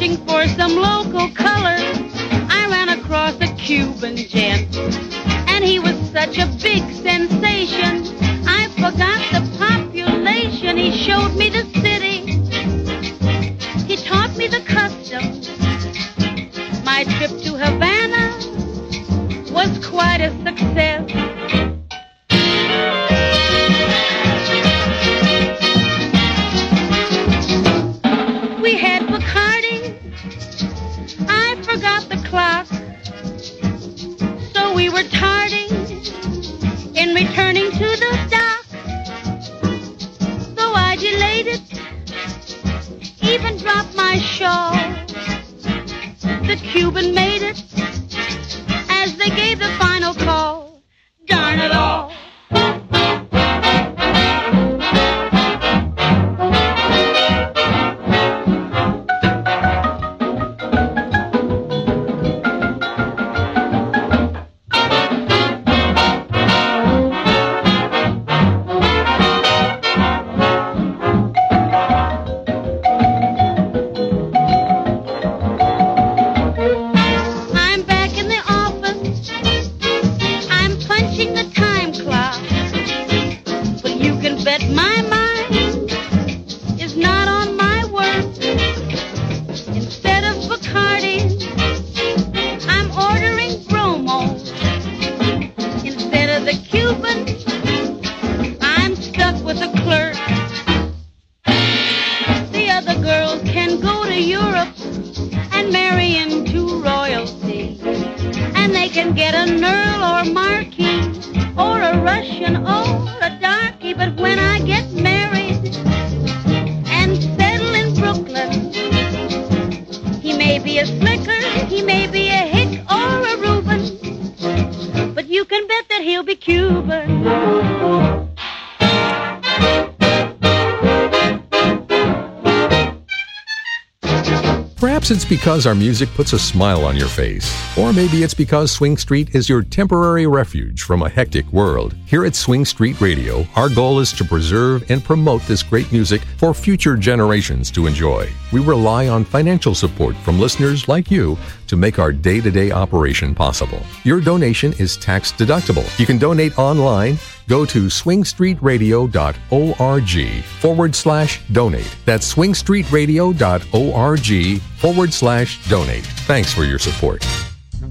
searching for some local color, I ran across a Cuban gent, and he was such a big sensation. I forgot the population. He showed me the city. He taught me the customs. My trip to Havana was quite a success. We had Bacardi. I forgot the clock, so we were tardy in returning to the dock. So I delayed it, even dropped my shawl. The Cuban made it as they gave the final call. Darn it all. Perhaps it's because our music puts a smile on your face. Or maybe it's because Swing Street is your temporary refuge from a hectic world. Here at Swing Street Radio, our goal is to preserve and promote this great music for future generations to enjoy. We rely on financial support from listeners like you to make our day-to-day operation possible. Your donation is tax deductible. You can donate online. Go to swingstreetradio.org/donate. That's swingstreetradio.org/donate. Thanks for your support.